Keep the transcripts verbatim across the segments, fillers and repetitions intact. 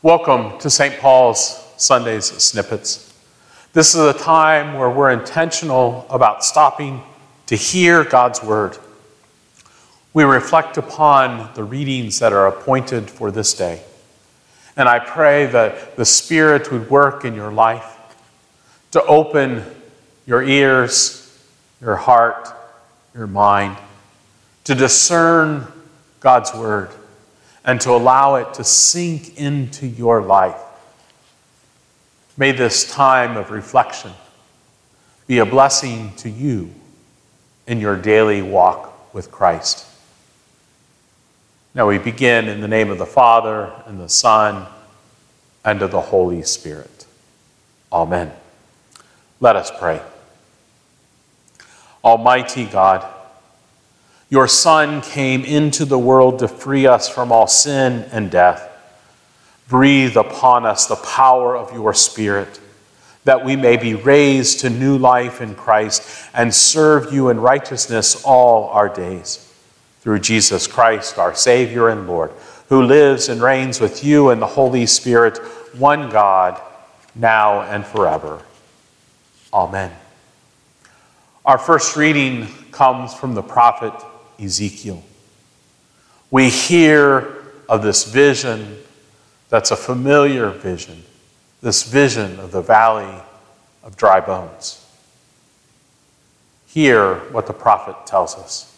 Welcome to Saint Paul's Sundays Snippets. This is a time where we're intentional about stopping to hear God's word. We reflect upon the readings that are appointed for this day. And I pray that the Spirit would work in your life to open your ears, your heart, your mind, to discern God's word and to allow it to sink into your life. May this time of reflection be a blessing to you in your daily walk with Christ. Now we begin in the name of the Father, and the Son, and of the Holy Spirit. Amen. Let us pray. Almighty God, your Son came into the world to free us from all sin and death. Breathe upon us the power of your Spirit, that we may be raised to new life in Christ and serve you in righteousness all our days. Through Jesus Christ, our Savior and Lord, who lives and reigns with you in the Holy Spirit, one God, now and forever. Amen. Our first reading comes from the prophet Ezekiel. We hear of this vision that's a familiar vision, this vision of the valley of dry bones. Hear what the prophet tells us.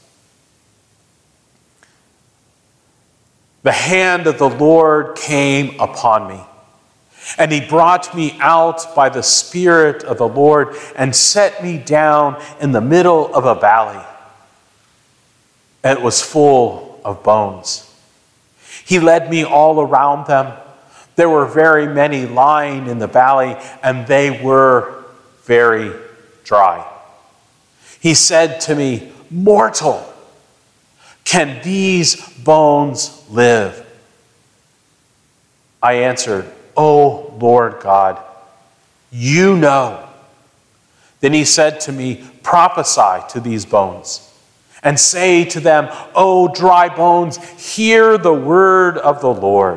The hand of the Lord came upon me, and he brought me out by the Spirit of the Lord and set me down in the middle of a valley. And it was full of bones. He led me all around them. There were very many lying in the valley, and they were very dry. He said to me, "Mortal, can these bones live?" I answered, "O Lord God, you know." Then he said to me, "Prophesy to these bones, and say to them, O dry bones, hear the word of the Lord.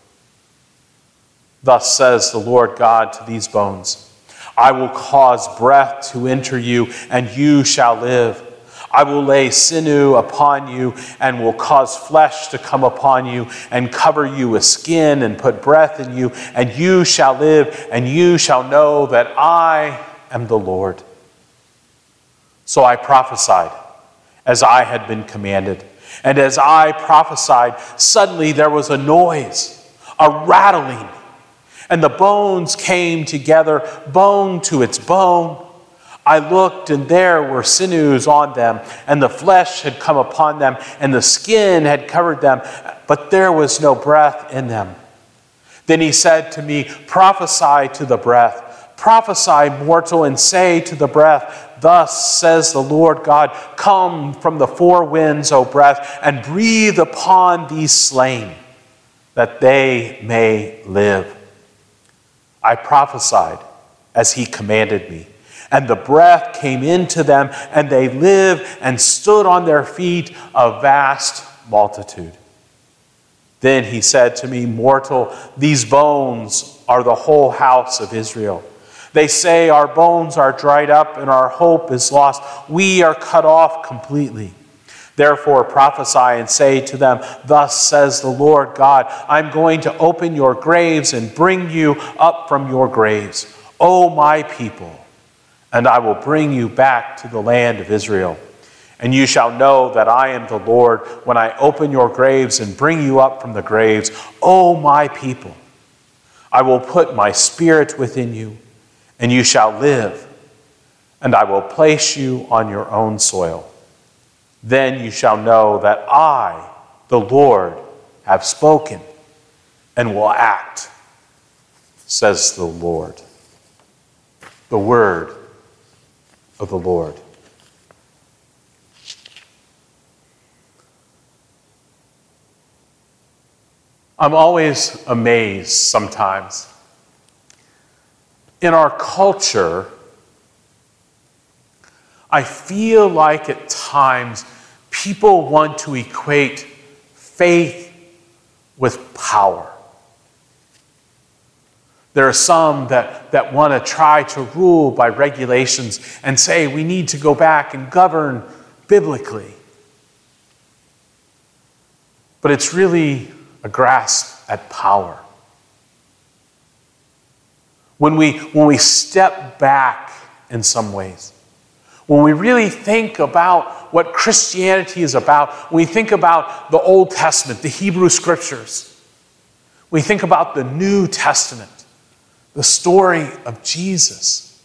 Thus says the Lord God to these bones, I will cause breath to enter you, and you shall live. I will lay sinew upon you, and will cause flesh to come upon you, and cover you with skin, and put breath in you, and you shall live, and you shall know that I am the Lord. So I prophesied, as I had been commanded. And as I prophesied, suddenly there was a noise, a rattling, and the bones came together, bone to its bone. I looked, and there were sinews on them, and the flesh had come upon them, and the skin had covered them, but there was no breath in them. Then he said to me, Prophesy to the breath. Prophesy, mortal, and say to the breath, Thus says the Lord God, Come from the four winds, O breath, and breathe upon these slain, that they may live. I prophesied as he commanded me, and the breath came into them, and they lived and stood on their feet, a vast multitude. Then he said to me, Mortal, these bones are the whole house of Israel. They say, Our bones are dried up, and our hope is lost. We are cut off completely. Therefore prophesy and say to them, Thus says the Lord God, I'm going to open your graves and bring you up from your graves, O my people, and I will bring you back to the land of Israel. And you shall know that I am the Lord when I open your graves and bring you up from the graves, O my people. I will put my spirit within you, and you shall live, and I will place you on your own soil. Then you shall know that I, the Lord, have spoken and will act, says the Lord. The word of the Lord. I'm always amazed sometimes. In our culture, I feel like at times people want to equate faith with power. There are some that, that want to try to rule by regulations and say we need to go back and govern biblically. But it's really a grasp at power. When we, when we step back in some ways, when we really think about what Christianity is about, when we think about the Old Testament, the Hebrew Scriptures, we think about the New Testament, the story of Jesus.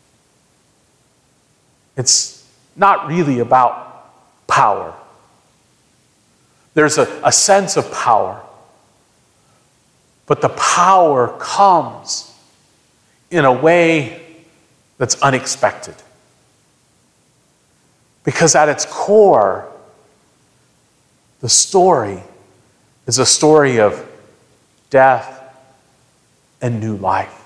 It's not really about power. There's a, a sense of power, but the power comes in a way that's unexpected. Because at its core, the story is a story of death and new life.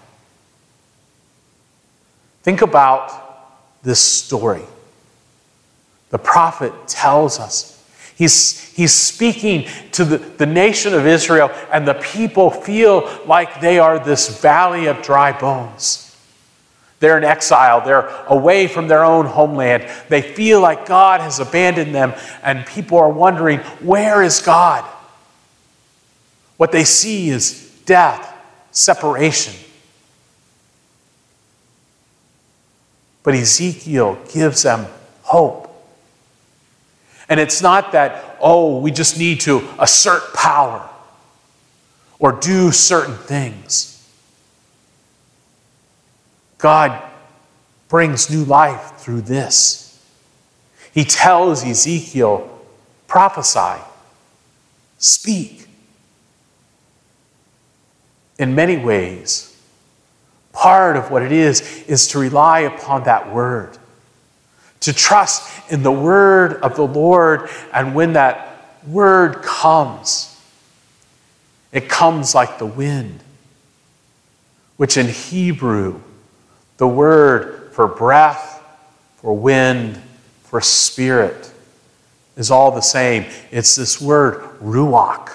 Think about this story. The prophet tells us He's, he's speaking to the, the nation of Israel, and the people feel like they are this valley of dry bones. They're in exile. They're away from their own homeland. They feel like God has abandoned them, and people are wondering, where is God? What they see is death, separation. But Ezekiel gives them hope. And it's not that, oh, we just need to assert power or do certain things. God brings new life through this. He tells Ezekiel, prophesy, speak. In many ways, part of what it is, is to rely upon that word. To trust in the word of the Lord, and when that word comes, it comes like the wind, which in Hebrew, the word for breath, for wind, for spirit, is all the same. It's this word, ruach.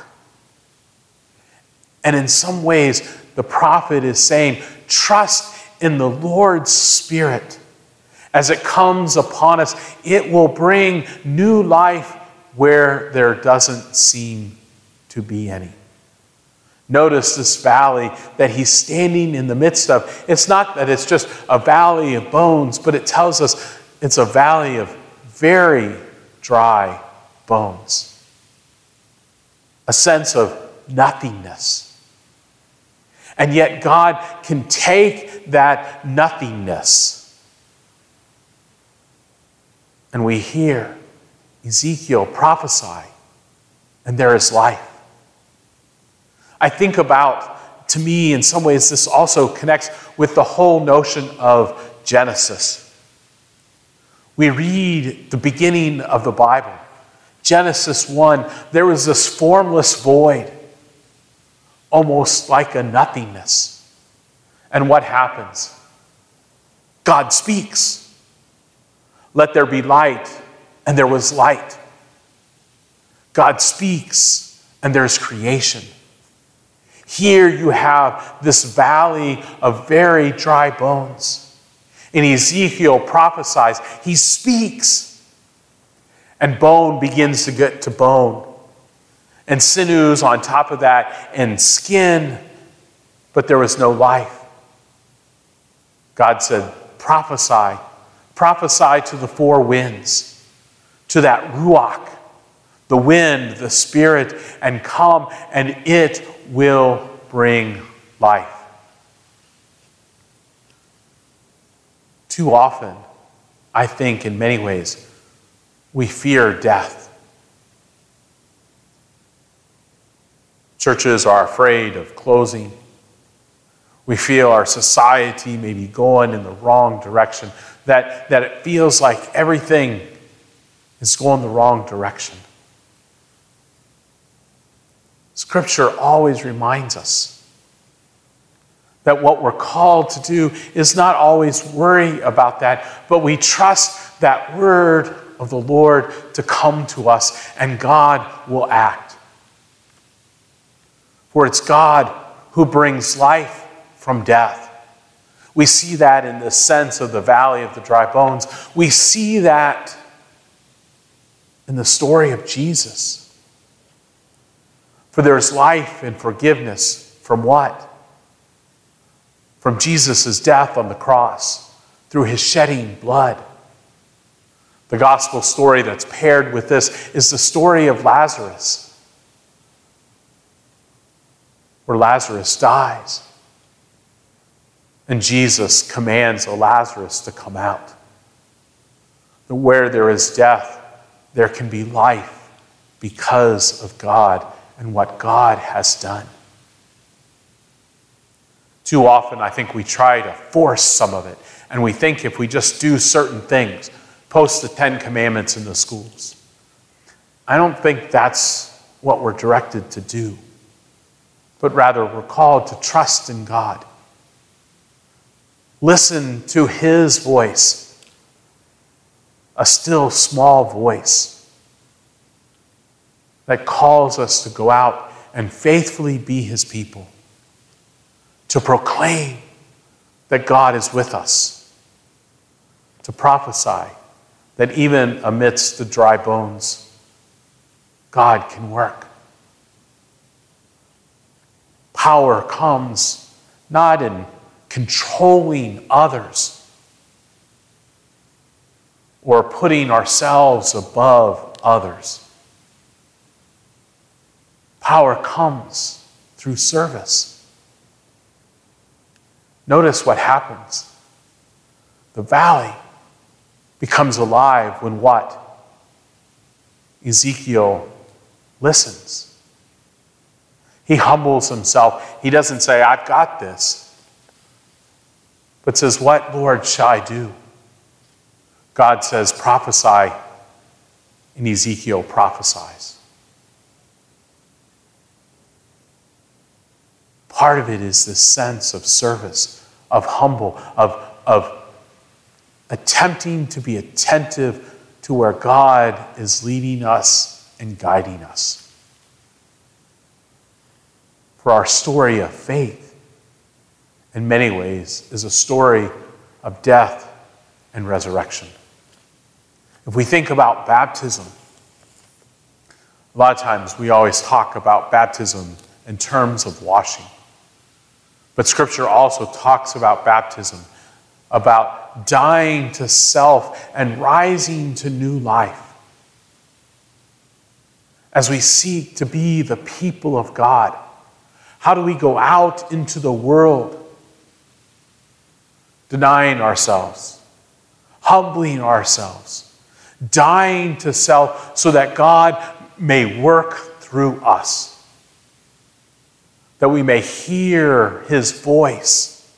And in some ways, the prophet is saying, trust in the Lord's Spirit. As it comes upon us, it will bring new life where there doesn't seem to be any. Notice this valley that he's standing in the midst of. It's not that it's just a valley of bones, but it tells us it's a valley of very dry bones. A sense of nothingness. And yet God can take that nothingness, and we hear Ezekiel prophesy, and there is life. I think about, to me, in some ways, this also connects with the whole notion of Genesis. We read the beginning of the Bible, Genesis one, there was this formless void, almost like a nothingness. And what happens? God speaks. Let there be light, and there was light. God speaks, and there's creation. Here you have this valley of very dry bones. And Ezekiel prophesies, he speaks, and bone begins to get to bone. And sinews on top of that, and skin, but there was no life. God said, prophesy. Prophesy to the four winds, to that ruach, the wind, the spirit, and come, and it will bring life. Too often, I think in many ways, we fear death. Churches are afraid of closing. We feel our society may be going in the wrong direction, that, that it feels like everything is going the wrong direction. Scripture always reminds us that what we're called to do is not always worry about that, but we trust that word of the Lord to come to us, and God will act. For it's God who brings life from death. We see that in the sense of the valley of the dry bones. We see that in the story of Jesus. For there is life and forgiveness from what? From Jesus' death on the cross, through his shedding blood. The gospel story that's paired with this is the story of Lazarus, where Lazarus dies. And Jesus commands Lazarus to come out. That where there is death, there can be life because of God and what God has done. Too often, I think we try to force some of it, and we think if we just do certain things, post the Ten Commandments in the schools. I don't think that's what we're directed to do, but rather we're called to trust in God. Listen to his voice, a still small voice that calls us to go out and faithfully be his people, to proclaim that God is with us, to prophesy that even amidst the dry bones, God can work. Power comes not in controlling others or putting ourselves above others. Power comes through service. Notice what happens. The valley becomes alive when what? Ezekiel listens. He humbles himself. He doesn't say, I've got this. But says, what, Lord, shall I do? God says, prophesy. And Ezekiel prophesies. Part of it is this sense of service, of humble, of, of attempting to be attentive to where God is leading us and guiding us. For our story of faith, in many ways, is a story of death and resurrection. If we think about baptism, a lot of times we always talk about baptism in terms of washing. But Scripture also talks about baptism, about dying to self and rising to new life. As we seek to be the people of God, how do we go out into the world denying ourselves, humbling ourselves, dying to self so that God may work through us, that we may hear his voice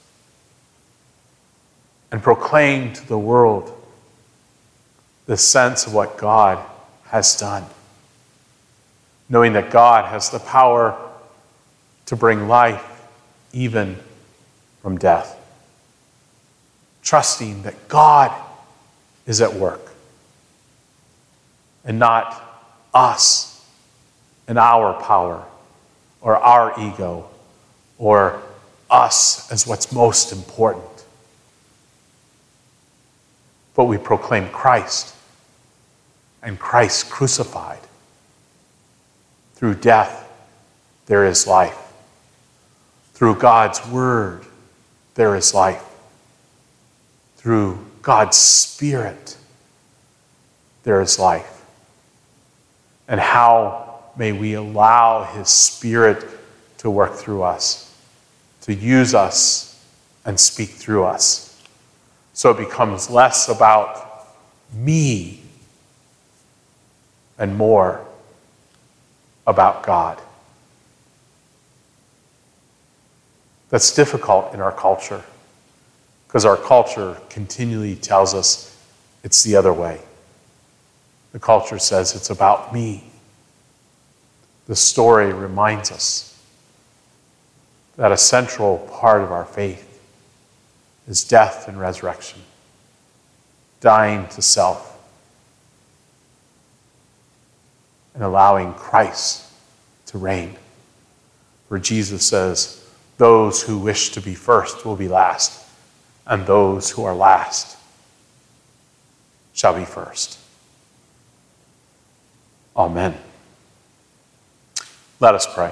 and proclaim to the world the sense of what God has done, knowing that God has the power to bring life even from death. Trusting that God is at work and not us and our power or our ego or us as what's most important. But we proclaim Christ and Christ crucified. Through death, there is life. Through God's word, there is life. Through God's Spirit, there is life. And how may we allow his Spirit to work through us, to use us and speak through us, so it becomes less about me and more about God. That's difficult in our culture, because our culture continually tells us it's the other way. The culture says it's about me. The story reminds us that a central part of our faith is death and resurrection, dying to self, and allowing Christ to reign. Where Jesus says, Those who wish to be first will be last, and those who are last shall be first. Amen. Let us pray.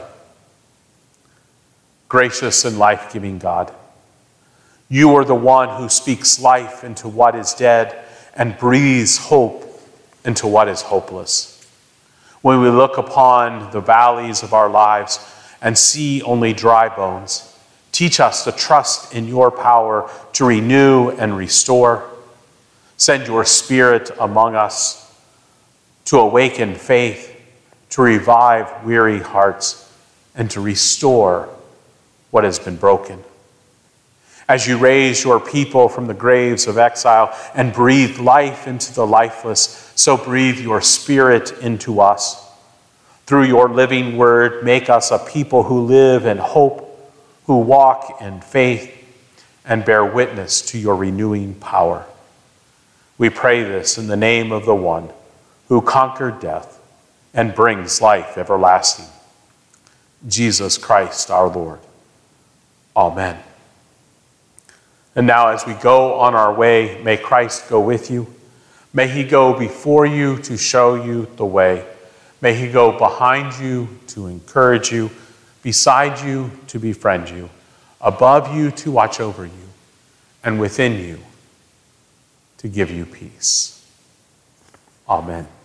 Gracious and life-giving God, you are the one who speaks life into what is dead and breathes hope into what is hopeless. When we look upon the valleys of our lives and see only dry bones, teach us to trust in your power to renew and restore. Send your Spirit among us to awaken faith, to revive weary hearts, and to restore what has been broken. As you raise your people from the graves of exile and breathe life into the lifeless, so breathe your Spirit into us. Through your living word, make us a people who live in hope, who walk in faith, and bear witness to your renewing power. We pray this in the name of the one who conquered death and brings life everlasting, Jesus Christ our Lord. Amen. And now as we go on our way, may Christ go with you. May he go before you to show you the way. May he go behind you to encourage you, beside you to befriend you, above you to watch over you, and within you to give you peace. Amen.